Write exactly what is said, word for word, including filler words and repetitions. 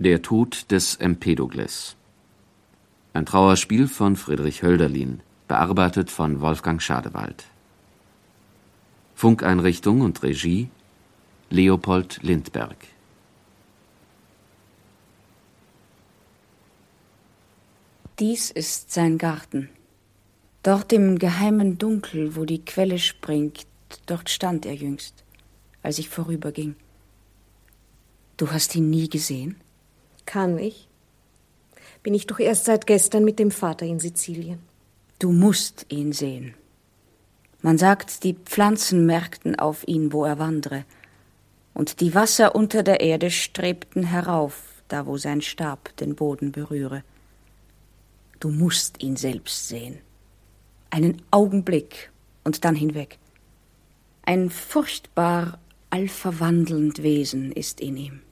Der Tod des Empedokles. Ein Trauerspiel von Friedrich Hölderlin, bearbeitet von Wolfgang Schadewald. Funkeinrichtung und Regie Leopold Lindberg. Dies ist sein Garten. Dort im geheimen Dunkel, wo die Quelle springt, dort stand er jüngst, als ich vorüberging. Du hast ihn nie gesehen? Kann ich? Bin ich doch erst seit gestern mit dem Vater in Sizilien. Du musst ihn sehen. Man sagt, die Pflanzen merkten auf ihn, wo er wandre, und die Wasser unter der Erde strebten herauf, da wo sein Stab den Boden berühre. Du musst ihn selbst sehen. Einen Augenblick und dann hinweg. Ein furchtbar allverwandelnd Wesen ist in ihm.